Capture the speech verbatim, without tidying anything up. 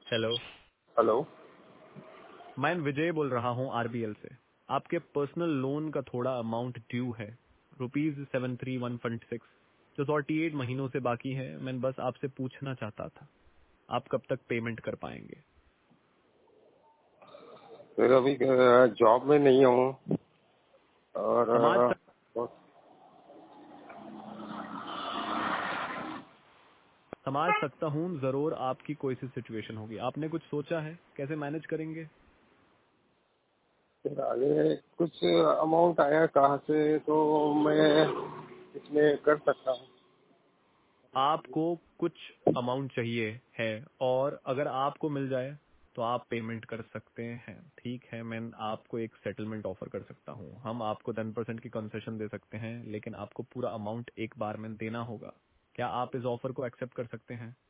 Hello, hello. मैं विजय बोल रहा हूँ आरबीएल से। आपके पर्सनल लोन का थोड़ा अमाउंट ड्यू है, rupees seven three one one six, जो फोर्टी एट महीनों से बाकी है। मैं बस आपसे पूछना चाहता था, आप कब तक पेमेंट कर पाएंगे? फिर अभी जॉब में नहीं हूँ और समाज अ, सक, समाज सकता हूँ जरूर आपकी कोई सी सिचुएशन होगी। आपने कुछ सोचा है कैसे मैनेज करेंगे? फिर आगे कुछ अमाउंट आया कहाँ से तो मैं इसमें कर सकता हूँ। आपको कुछ अमाउंट चाहिए है, और अगर आपको मिल जाए तो आप पेमेंट कर सकते हैं। ठीक है, मैं आपको एक सेटलमेंट ऑफर कर सकता हूँ। हम आपको टेन परसेंट की कंसेशन दे सकते हैं, लेकिन आपको पूरा अमाउंट एक बार में देना होगा। क्या आप इस ऑफर को एक्सेप्ट कर सकते हैं?